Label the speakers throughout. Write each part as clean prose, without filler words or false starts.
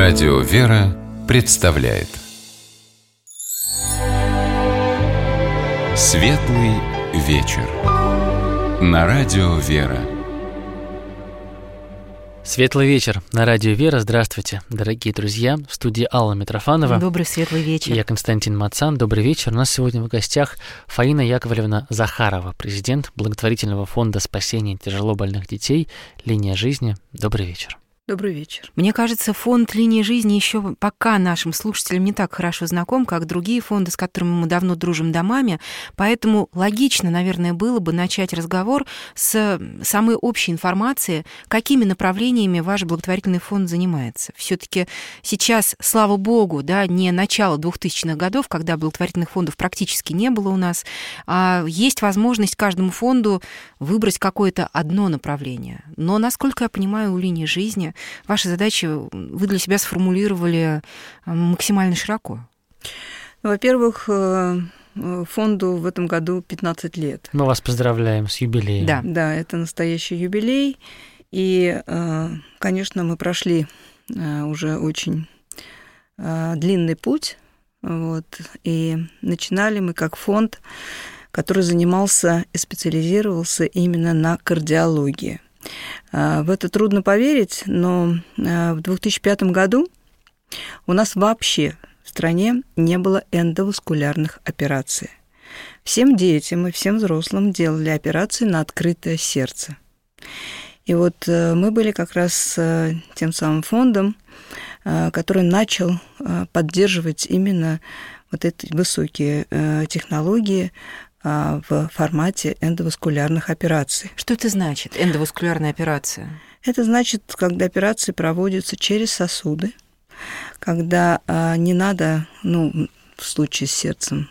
Speaker 1: Радио «Вера» представляет Светлый вечер на Радио «Вера».
Speaker 2: Светлый вечер на Радио «Вера». Здравствуйте, дорогие друзья. В студии Алла Митрофанова.
Speaker 3: Добрый светлый вечер.
Speaker 2: Я Константин Мацан. Добрый вечер. У нас сегодня в гостях Фаина Яковлевна Захарова, президент благотворительного фонда спасения тяжелобольных детей «Линия жизни». Добрый вечер.
Speaker 4: Добрый вечер.
Speaker 3: Мне кажется, фонд «Линия жизни» еще пока нашим слушателям не так хорошо знаком, как другие фонды, с которыми мы давно дружим домами. Поэтому логично, наверное, было бы начать разговор с самой общей информации, какими направлениями ваш благотворительный фонд занимается. Все-таки сейчас, слава богу, да, не начало 2000-х годов, когда благотворительных фондов практически не было у нас, а есть возможность каждому фонду выбрать какое-то одно направление. Но, насколько я понимаю, у «Линии жизни» ваши задачи вы для себя сформулировали максимально широко.
Speaker 4: Во-первых, фонду в этом году 15 лет.
Speaker 2: Мы вас поздравляем с юбилеем.
Speaker 4: Да, это настоящий юбилей. И, конечно, мы прошли уже очень длинный путь. И начинали мы как фонд, который занимался и специализировался именно на кардиологии. В это трудно поверить, но в 2005 году у нас вообще в стране не было эндоваскулярных операций. Всем детям и всем взрослым делали операции на открытое сердце. И мы были как раз тем самым фондом, который начал поддерживать именно эти высокие технологии в формате эндоваскулярных операций.
Speaker 3: Что это значит, эндоваскулярная операция?
Speaker 4: Это значит, когда операции проводятся через сосуды, когда не надо, в случае с сердцем,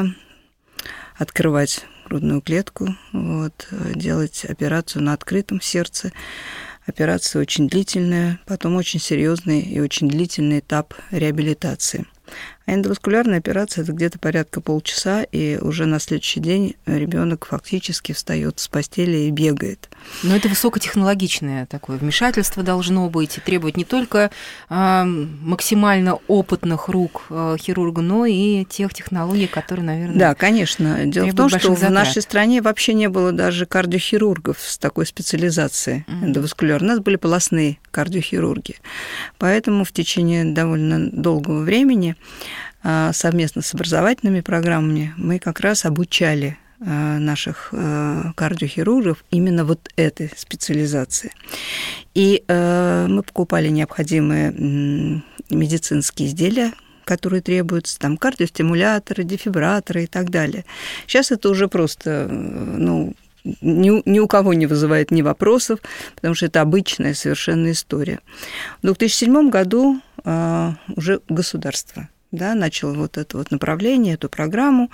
Speaker 4: открывать грудную клетку, делать операцию на открытом сердце. Операция очень длительная, потом очень серьезный и очень длительный этап реабилитации. А эндоваскулярная операция – это где-то порядка полчаса, и уже на следующий день ребенок фактически встает с постели и бегает.
Speaker 3: Но это высокотехнологичное такое вмешательство должно быть, и требует не только максимально опытных рук хирурга, но и тех технологий, которые, наверное,
Speaker 4: да, конечно. Дело в том, что в нашей стране вообще не было даже кардиохирургов с такой специализацией эндоваскулярной. У нас были полостные кардиохирурги. Поэтому в течение довольно долгого времени совместно с образовательными программами мы как раз обучали наших кардиохирургов именно этой специализации. И мы покупали необходимые медицинские изделия, которые требуются, там кардиостимуляторы, дефибраторы и так далее. Сейчас это уже просто, ни у кого не вызывает ни вопросов, потому что это обычная совершенно история. В 2007 году уже государство начало это направление, эту программу.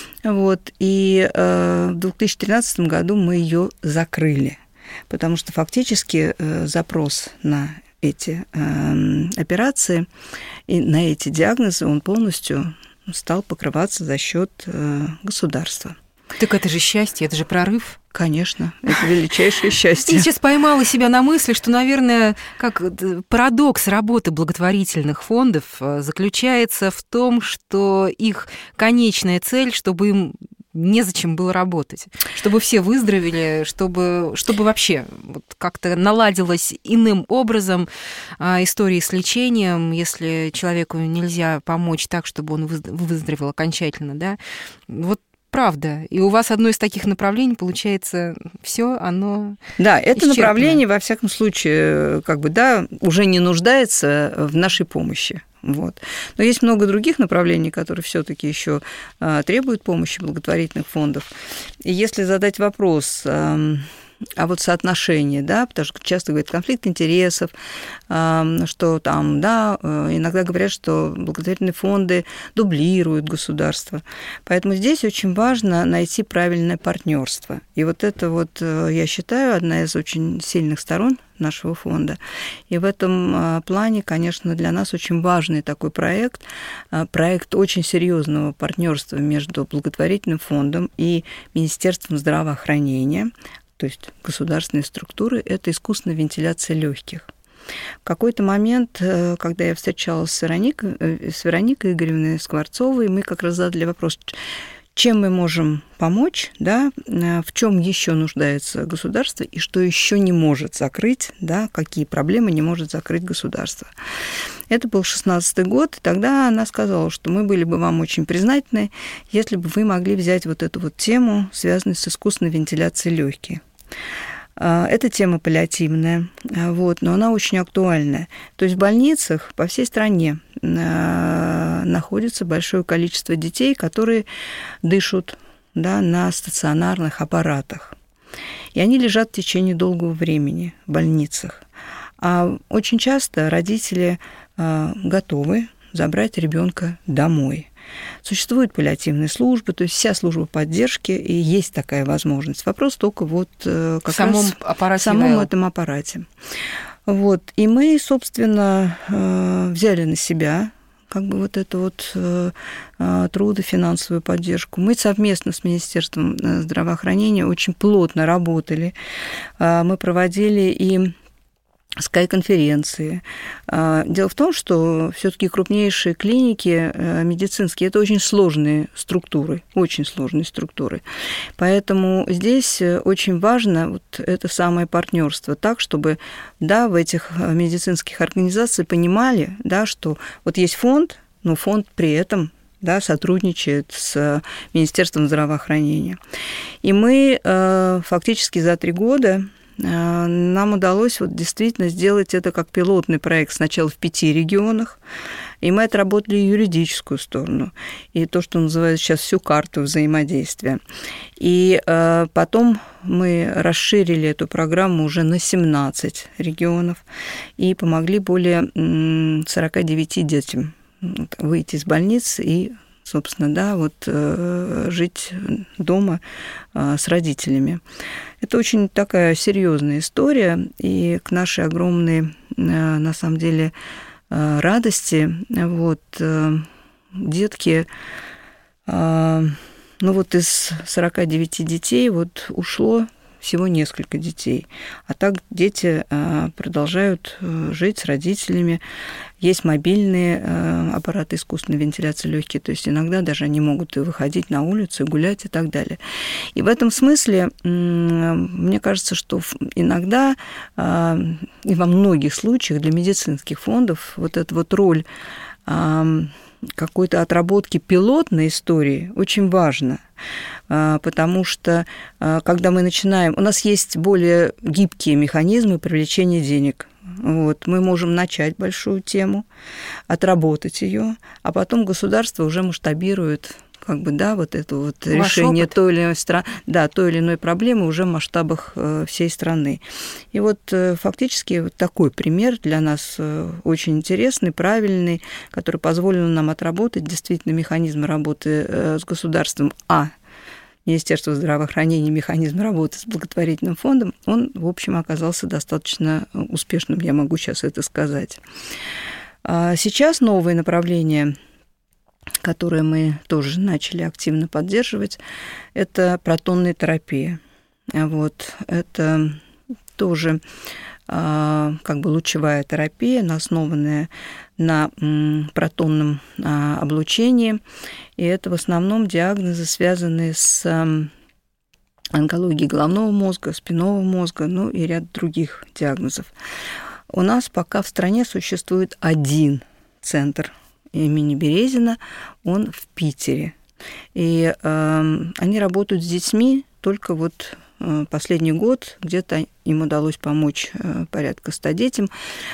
Speaker 4: И в 2013 году мы ее закрыли, потому что фактически запрос на эти операции и на эти диагнозы, он полностью стал покрываться за счет государства.
Speaker 3: Так это же счастье, это же прорыв.
Speaker 4: Конечно, это величайшее счастье.
Speaker 3: Я сейчас поймала себя на мысли, что, наверное, как парадокс работы благотворительных фондов заключается в том, что их конечная цель, чтобы им незачем было работать, чтобы все выздоровели, чтобы вообще как-то наладилась иным образом история с лечением, если человеку нельзя помочь так, чтобы он выздоровел окончательно, да, правда. И у вас одно из таких направлений, получается, все оно
Speaker 4: Да, это
Speaker 3: исчерпано.
Speaker 4: Направление, во всяком случае, уже не нуждается в нашей помощи. Но есть много других направлений, которые все-таки еще требуют помощи благотворительных фондов. И если задать вопрос, соотношение, потому что часто говорят конфликт интересов, что там, иногда говорят, что благотворительные фонды дублируют государство. Поэтому здесь очень важно найти правильное партнерство. И это, я считаю, одна из очень сильных сторон нашего фонда. И в этом плане, конечно, для нас очень важный такой проект очень серьезного партнерства между благотворительным фондом и Министерством здравоохранения. То есть государственные структуры – это искусственная вентиляция легких. В какой-то момент, когда я встречалась с Вероникой Игоревной Скворцовой, мы как раз задали вопрос, чем мы можем помочь, да, в чем еще нуждается государство и что еще не может закрыть, да, какие проблемы не может закрыть государство. Это был 2016 год, и тогда она сказала, что мы были бы вам очень признательны, если бы вы могли взять вот эту вот тему, связанную с искусственной вентиляцией легких. Это тема паллиативная, вот, но она очень актуальная. То есть в больницах по всей стране находится большое количество детей, которые дышат, да, на стационарных аппаратах. И они лежат в течение долгого времени в больницах. А очень часто родители готовы забрать ребенка домой. Существуют паллиативные службы, то есть вся служба поддержки, и есть такая возможность. Вопрос только вот как
Speaker 3: в самом
Speaker 4: этом аппарате. Вот. И мы, собственно, взяли на себя как бы вот эту вот трудофинансовую поддержку. Мы совместно с Министерством здравоохранения очень плотно работали. Мы проводили и Sky-конференции. Дело в том, что все-таки крупнейшие клиники медицинские – это очень сложные структуры, Поэтому здесь очень важно вот это самое партнерство, так, чтобы, да, в этих медицинских организациях понимали, да, что вот есть фонд, но фонд при этом, да, сотрудничает с Министерством здравоохранения. И мы фактически за 3 года нам удалось вот действительно сделать это как пилотный проект сначала в 5 регионах, и мы отработали юридическую сторону, и то, что называют сейчас всю карту взаимодействия. И потом мы расширили эту программу уже на 17 регионов и помогли более 49 детям выйти из больниц и, собственно, да, вот жить дома с родителями. Это очень такая серьезная история, и к нашей огромной, на самом деле, радости, вот, детки, ну вот из 49 детей вот ушло всего несколько детей. А так дети продолжают жить с родителями. Есть мобильные аппараты искусственной вентиляции легких, то есть иногда даже они могут и выходить на улицу, и гулять, и так далее. И в этом смысле, мне кажется, что иногда и во многих случаях для медицинских фондов вот эта вот роль какой-то отработки пилотной истории очень важна, потому что когда мы начинаем, у нас есть более гибкие механизмы привлечения денег. Вот, мы можем начать большую тему, отработать ее, а потом государство уже масштабирует, как бы, да, вот это вот решение той или иной проблемы уже в масштабах всей страны. И вот фактически вот такой пример для нас очень интересный, правильный, который позволил нам отработать действительно механизмы работы с государством, Министерство здравоохранения, механизм работы с благотворительным фондом, он, в общем, оказался достаточно успешным, я могу сейчас это сказать. Сейчас новые направления, которые мы тоже начали активно поддерживать, это протонная терапия. Вот, это тоже как бы лучевая терапия, основанная на протонном облучении. И это в основном диагнозы, связанные с онкологией головного мозга, спинного мозга, ну и ряд других диагнозов. У нас пока в стране существует один центр имени Березина, он в Питере. И они работают с детьми только вот последний год, где-то им удалось помочь порядка 100 детям,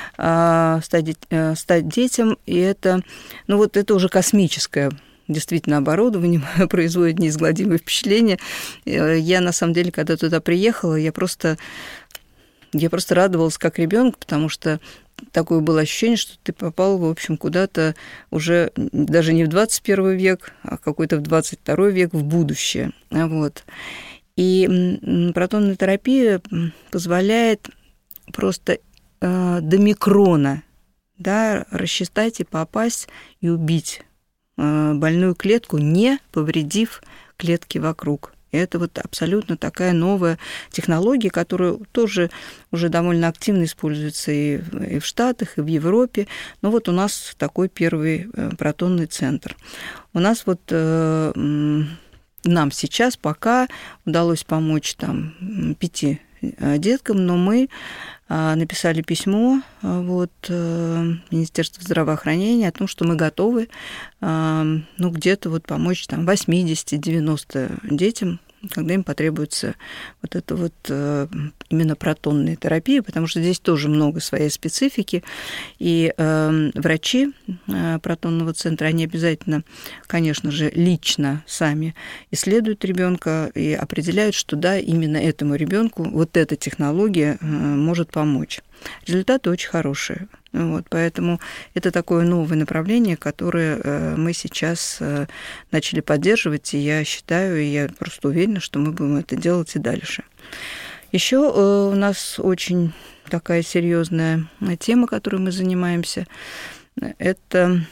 Speaker 4: и это, ну вот это уже космическое действительно оборудование, производит неизгладимое впечатление. Я, на самом деле, когда туда приехала, я просто радовалась как ребенок, потому что такое было ощущение, что ты попал, в общем, куда-то уже даже не в 21 век, а какой-то в 22 век, в будущее. Вот. И протонная терапия позволяет просто до микрона, да, рассчитать и попасть и убить больную клетку, не повредив клетки вокруг. И это вот абсолютно такая новая технология, которая тоже уже довольно активно используется и в Штатах, и в Европе. Но вот у нас такой первый протонный центр. У нас вот нам сейчас пока удалось помочь там 5 деткам, но мы написали письмо Министерству здравоохранения о том, что мы готовы где-то вот помочь там 80-90 детям, когда им потребуется вот эта вот именно протонная терапия, потому что здесь тоже много своей специфики. И врачи протонного центра, они обязательно, конечно же, лично сами исследуют ребенка и определяют, что да, именно этому ребенку вот эта технология может помочь. Результаты очень хорошие. Вот, поэтому это такое новое направление, которое мы сейчас начали поддерживать, и я считаю, и я просто уверена, что мы будем это делать и дальше. Еще у нас очень такая серьезная тема, которой мы занимаемся, это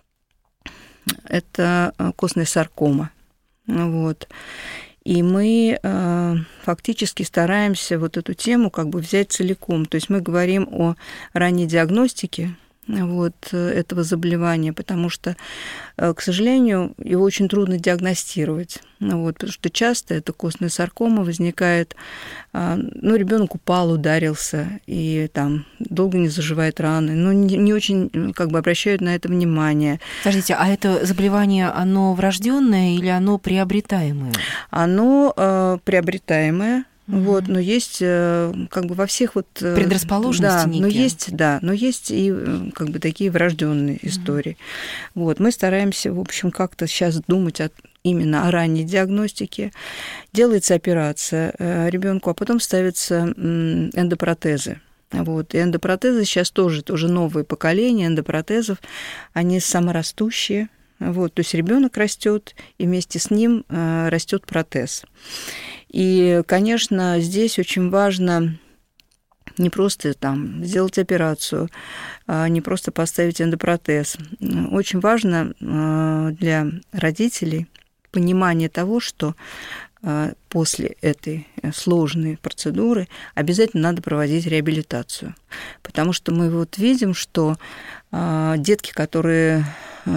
Speaker 4: костная саркома. Вот. И мы фактически стараемся вот эту тему как бы взять целиком. То есть мы говорим о ранней диагностике этого заболевания, потому что, к сожалению, его очень трудно диагностировать. Потому что часто эта костная саркома возникает, ребенок упал, ударился, и там долго не заживает раны, не очень как бы обращают на это внимание.
Speaker 3: Скажите, а это заболевание, оно врожденное или оно приобретаемое?
Speaker 4: Оно приобретаемое. Но есть как бы во всех
Speaker 3: предрасположенности некие.
Speaker 4: Но есть и как бы такие врожденные истории. Мы стараемся, в общем, как-то сейчас думать именно о ранней диагностике. Делается операция ребенку, а потом ставятся эндопротезы. И эндопротезы сейчас тоже новое поколение эндопротезов, они саморастущие. То есть ребенок растет, и вместе с ним растет протез. И, конечно, здесь очень важно не просто сделать операцию, не просто поставить эндопротез. Очень важно для родителей понимание того, что после этой сложной процедуры обязательно надо проводить реабилитацию. Потому что мы видим, что детки, которые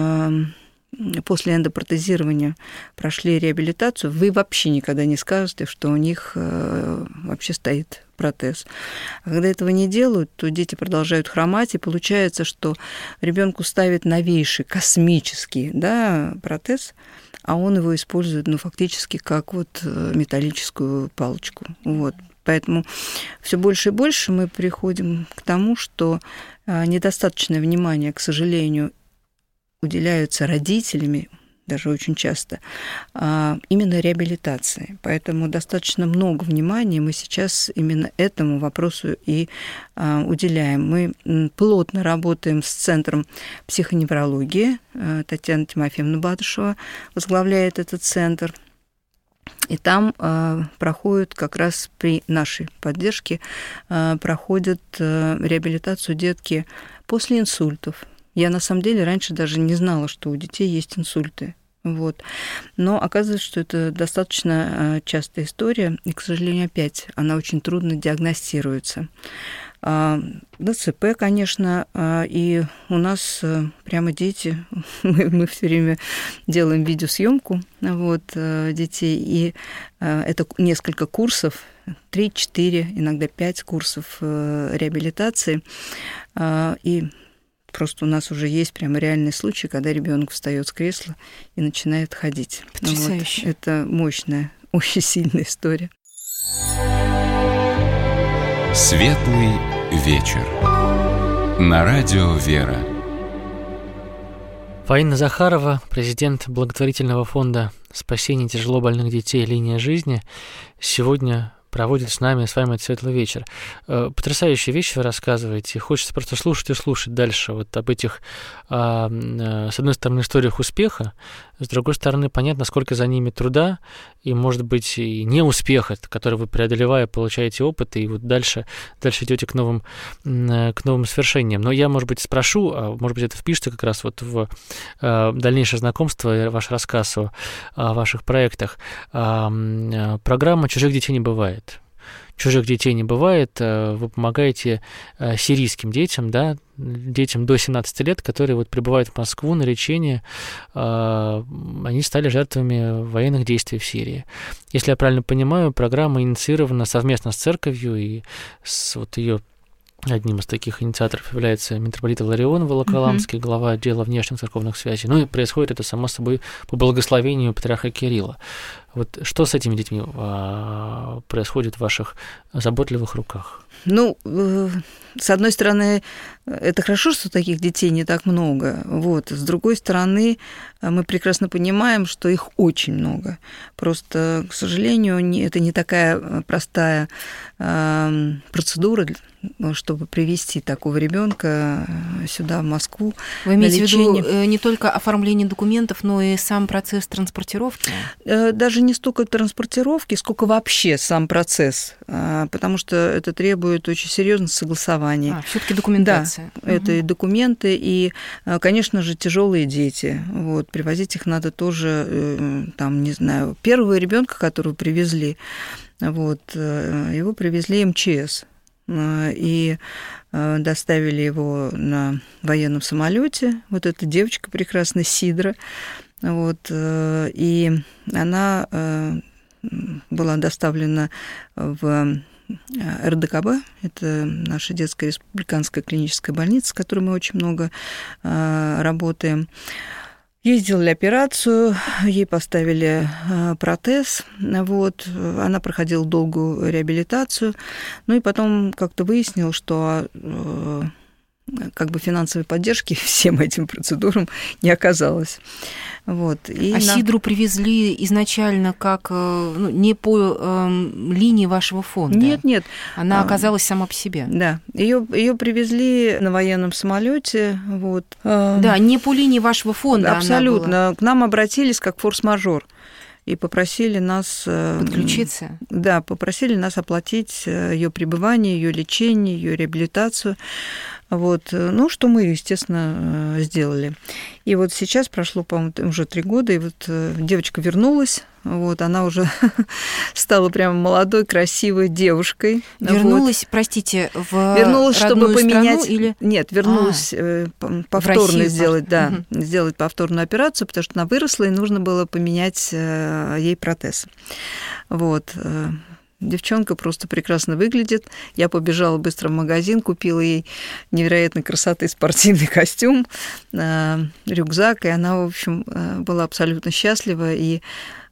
Speaker 4: после эндопротезирования прошли реабилитацию, вы вообще никогда не скажете, что у них вообще стоит протез. А когда этого не делают, то дети продолжают хромать, и получается, что ребенку ставят новейший космический протез, а он его использует фактически как металлическую палочку. Поэтому все больше и больше мы приходим к тому, что недостаточное внимание, к сожалению, уделяются родителями, даже очень часто, именно реабилитации. Поэтому достаточно много внимания мы сейчас именно этому вопросу и уделяем. Мы плотно работаем с Центром психоневрологии. Татьяна Тимофеевна Батышева возглавляет этот центр. И там проходят как раз при нашей поддержке проходят реабилитацию детки после инсультов. Я, на самом деле, раньше даже не знала, что у детей есть инсульты. Но оказывается, что это достаточно частая история, и, к сожалению, опять она очень трудно диагностируется. ДЦП, конечно, и у нас прямо дети, мы все время делаем видеосъемку детей, и это несколько курсов, 3-4, иногда 5 курсов реабилитации, и просто у нас уже есть прямо реальный случай, когда ребенок встает с кресла и начинает ходить.
Speaker 3: Потрясающе.
Speaker 4: Это мощная, очень сильная история.
Speaker 1: Светлый вечер. На радио «Вера».
Speaker 2: Фаина Захарова, президент благотворительного фонда спасения тяжелобольных детей «Линия жизни», сегодня проводит с вами этот светлый вечер. Потрясающие вещи вы рассказываете. Хочется просто слушать и слушать дальше вот об этих, с одной стороны, историях успеха, с другой стороны, понятно, сколько за ними труда, и, может быть, и неуспеха, который вы, преодолевая, получаете опыт, и вот дальше идете к новым свершениям. Но я, может быть, спрошу, а может быть, это впишется как раз вот в дальнейшее знакомство и ваш рассказ о ваших проектах. Программа «Чужих детей не бывает». Чужих детей не бывает. Вы помогаете сирийским детям, да, детям до 17 лет, которые вот прибывают в Москву на лечение. Они стали жертвами военных действий в Сирии. Если я правильно понимаю, программа инициирована совместно с церковью, и с вот ее одним из таких инициаторов является митрополит Иларион Волоколамский, глава отдела внешних церковных связей. Ну и происходит это, само собой, по благословению патриарха Кирилла. Вот что с этими детьми происходит в ваших заботливых руках?
Speaker 4: Ну, с одной стороны, это хорошо, что таких детей не так много. Вот. С другой стороны, мы прекрасно понимаем, что их очень много. Просто, к сожалению, это не такая простая процедура, чтобы привести такого ребенка сюда, в Москву.
Speaker 3: Вы имеете в виду не только оформление документов, но и сам процесс транспортировки?
Speaker 4: Даже не столько транспортировки, сколько вообще сам процесс, потому что это требует очень серьезного согласования.
Speaker 3: Все-таки документация.
Speaker 4: Да, это и документы, и, конечно же, тяжелые дети. Вот, привозить их надо тоже, там, не знаю, первого ребенка, которого привезли, вот, его привезли МЧС. И доставили его на военном самолете. Вот эта девочка прекрасная, Сидра. Вот, и она была доставлена в РДКБ, это наша детская республиканская клиническая больница, с которой мы очень много работаем. Ей сделали операцию, ей поставили протез, вот, она проходила долгую реабилитацию, ну и потом как-то выяснилось, что как бы финансовой поддержки всем этим процедурам не оказалось. Вот. И
Speaker 3: Сидру привезли изначально как не по линии вашего фонда?
Speaker 4: Нет.
Speaker 3: Она оказалась сама по себе?
Speaker 4: Да. Ее привезли на военном самолете. Вот.
Speaker 3: Да, не по линии вашего фонда.
Speaker 4: Абсолютно. К нам обратились как форс-мажор и попросили нас
Speaker 3: подключиться.
Speaker 4: Да, попросили нас оплатить ее пребывание, ее лечение, ее реабилитацию. Вот, ну, что мы, естественно, сделали. И вот сейчас прошло, по-моему, уже 3 года, и вот девочка вернулась, вот, она уже стала прям молодой, красивой девушкой.
Speaker 3: Вернулась, вот. Простите,
Speaker 4: вернулась,
Speaker 3: родную
Speaker 4: чтобы поменять...
Speaker 3: страну, или...
Speaker 4: Нет, вернулась повторно сделать, сделать повторную операцию, потому что она выросла, и нужно было поменять ей протез. Вот. Девчонка просто прекрасно выглядит. Я побежала быстро в магазин, купила ей невероятной красоты спортивный костюм, рюкзак, и она, в общем, была абсолютно счастлива, и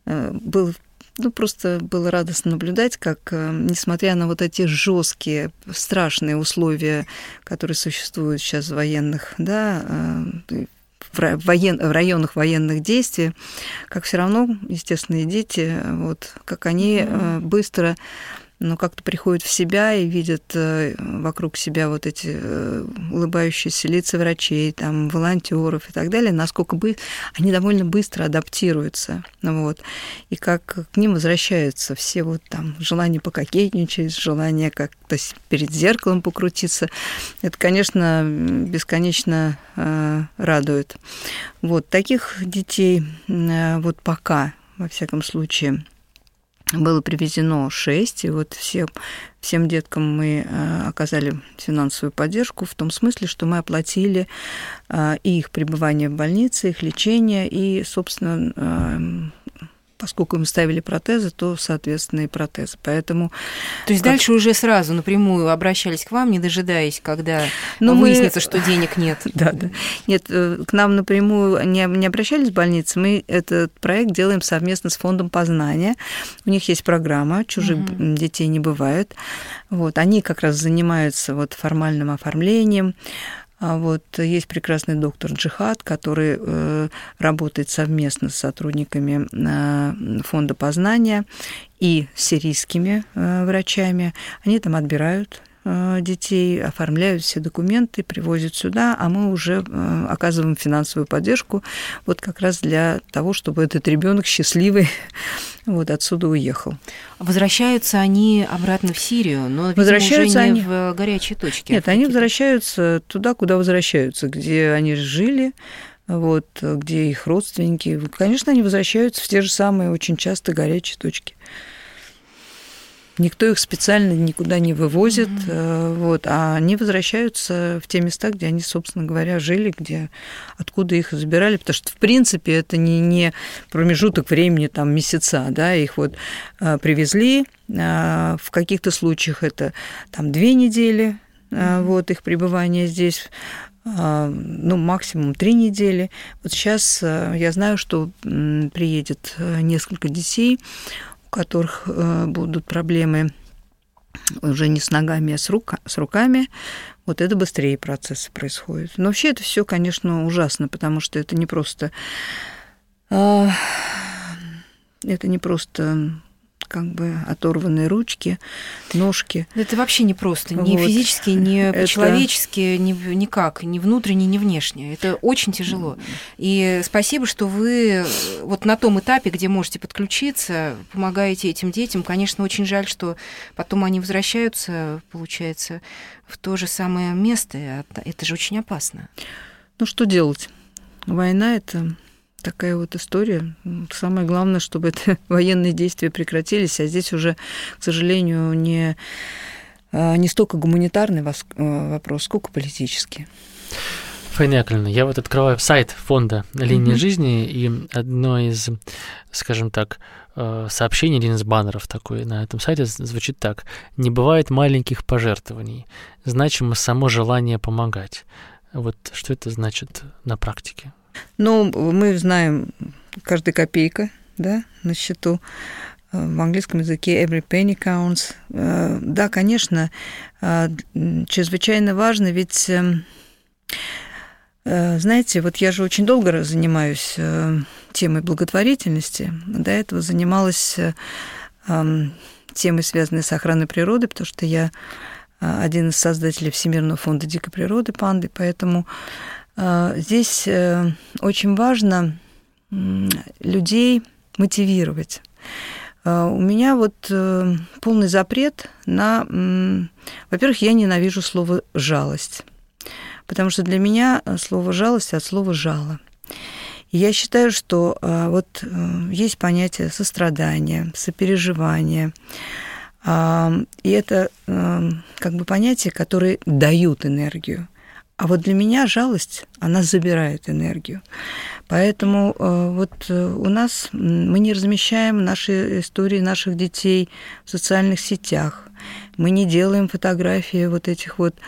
Speaker 4: просто было радостно наблюдать, как, несмотря на вот эти жесткие, страшные условия, которые существуют сейчас в военных, да, в районах военных действий, как все равно, естественно, и дети, вот, как они быстро, как-то приходят в себя и видят вокруг себя вот эти улыбающиеся лица врачей, там, волонтеров и так далее, насколько они довольно быстро адаптируются, вот, и как к ним возвращаются все вот там желание пококетничать, желание как-то перед зеркалом покрутиться. Это, конечно, бесконечно радует. Вот, таких детей вот пока, во всяком случае, было привезено 6, и вот всем деткам мы оказали финансовую поддержку в том смысле, что мы оплатили и их пребывание в больнице, их лечение, и, собственно, поскольку им ставили протезы, то, соответственно, и протезы. Поэтому...
Speaker 3: То есть дальше уже сразу напрямую обращались к вам, не дожидаясь, когда выяснится, что денег нет?
Speaker 4: Да. Нет, к нам напрямую не обращались в больницы. Мы этот проект делаем совместно с фондом Познания. У них есть программа «Чужих детей не бывает». Вот, они как раз занимаются вот формальным оформлением, Вот есть прекрасный доктор Джихад, который работает совместно с сотрудниками фонда Познания и сирийскими врачами. Они там отбирают детей, оформляют все документы, привозят сюда, а мы уже оказываем финансовую поддержку вот как раз для того, чтобы этот ребенок счастливый вот отсюда уехал.
Speaker 3: Возвращаются они обратно в Сирию, но, видимо, уже не в горячие точки.
Speaker 4: Нет, они возвращаются туда, куда возвращаются, где они жили, вот, где их родственники. Конечно, они возвращаются в те же самые очень часто горячие точки. Никто их специально никуда не вывозит, вот, а они возвращаются в те места, где они, собственно говоря, жили, откуда их забирали, потому что, в принципе, это не промежуток времени, там, месяца, да, их вот привезли, в каких-то случаях это там 2 недели, вот, их пребывание здесь, ну, максимум 3 недели. Вот сейчас я знаю, что приедет несколько детей, у которых будут проблемы уже не с ногами, а с руками, вот это быстрее процессы происходят. Но вообще это все, конечно, ужасно, потому что это не просто как бы оторванные ручки, ножки.
Speaker 3: Это вообще не просто, ни вот. Физически, ни по-человечески, никак, ни внутренне, ни внешне. Это очень тяжело. И спасибо, что вы вот на том этапе, где можете подключиться, помогаете этим детям. Конечно, очень жаль, что потом они возвращаются, получается, в то же самое место. Это же очень опасно.
Speaker 4: Ну, что делать? Война – это... такая вот история. Самое главное, чтобы это военные действия прекратились, а здесь уже, к сожалению, не столько гуманитарный вопрос, сколько политический.
Speaker 2: Фаина Яковлевна, я вот открываю сайт фонда «Линия жизни», и одно из, скажем так, сообщений, один из баннеров такой на этом сайте звучит так: «Не бывает маленьких пожертвований, значимо само желание помогать». Вот что это значит на практике?
Speaker 4: Ну, мы знаем, каждая копейка, да, на счету. В английском языке every penny counts. Да, конечно, чрезвычайно важно, ведь, знаете, вот я же очень долго занимаюсь темой благотворительности. До этого занималась темой, связанной с охраной природы, потому что я один из создателей Всемирного фонда дикой природы «Панды», поэтому... Здесь очень важно людей мотивировать. У меня вот полный запрет на... Во-первых, я ненавижу слово «жалость», потому что для меня слово «жалость» от слова «жало». И я считаю, что вот есть понятие сострадания, сопереживания, и это как бы понятия, которые дают энергию. А вот для меня жалость, она забирает энергию. Поэтому вот у нас мы не размещаем наши истории наших детей в социальных сетях. Мы не делаем фотографии вот этих вот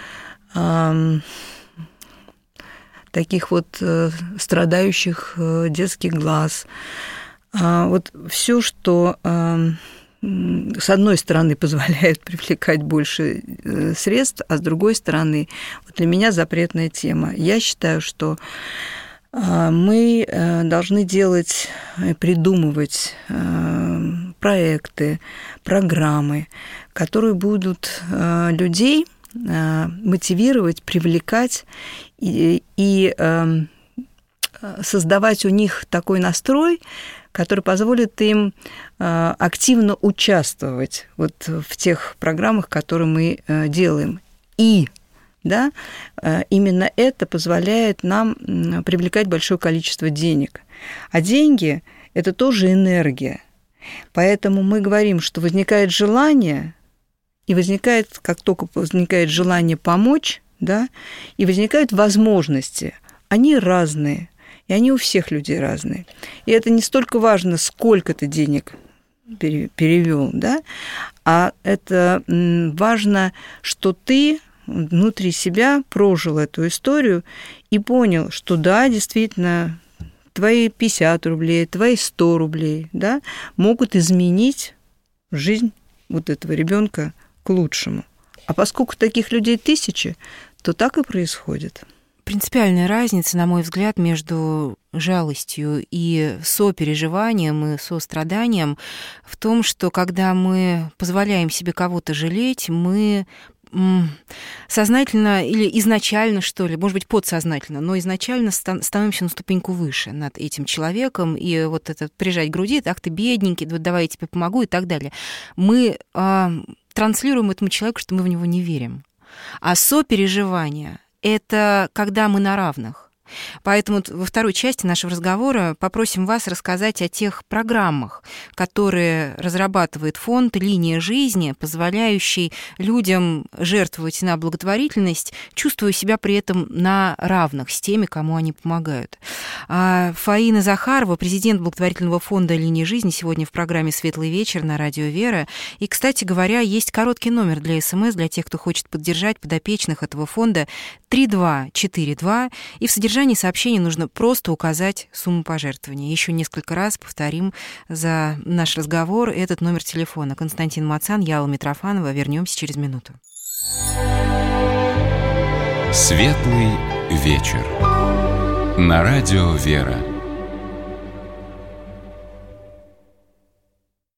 Speaker 4: таких вот страдающих детских глаз. Вот все, что... с одной стороны, позволяет привлекать больше средств, а с другой стороны, вот для меня запретная тема. Я считаю, что мы должны придумывать проекты, программы, которые будут людей мотивировать, привлекать и создавать у них такой настрой, который позволит им активно участвовать вот в тех программах, которые мы делаем. И да, именно это позволяет нам привлекать большое количество денег. А деньги – это тоже энергия. Поэтому мы говорим, что возникает желание, и как только возникает желание помочь, да, и возникают возможности, они разные. И они у всех людей разные. И это не столько важно, сколько ты денег перевел, да, а это важно, что ты внутри себя прожил эту историю и понял, что да, действительно, твои 50 рублей, твои 100 рублей, да, могут изменить жизнь вот этого ребенка к лучшему. А поскольку таких людей 1000, то так и происходит.
Speaker 3: принципиальная разница, на мой взгляд, между жалостью и сопереживанием и состраданием в том, что когда мы позволяем себе кого-то жалеть, мы сознательно или изначально, что ли, может быть, подсознательно, но изначально становимся на ступеньку выше над этим человеком, и вот это прижать к груди, так ты бедненький, давай я тебе помогу и так далее. Мы транслируем этому человеку, что мы в него не верим. А сопереживание — это когда мы на равных. Поэтому во второй части нашего разговора попросим вас рассказать о тех программах, которые разрабатывает фонд «Линия жизни», позволяющий людям жертвовать на благотворительность, чувствуя себя при этом на равных с теми, кому они помогают. Фаина Захарова, президент благотворительного фонда «Линия жизни», сегодня в программе «Светлый вечер» на радио «Вера». И, кстати говоря, есть короткий номер для СМС для тех, кто хочет поддержать подопечных этого фонда, 3242, и в содержании сообщения нужно просто указать сумму пожертвования. Еще несколько раз повторим за наш разговор этот номер телефона. Константин Мацан, я Алла Митрофанова. Вернемся через минуту.
Speaker 1: Светлый вечер. На радио «Вера».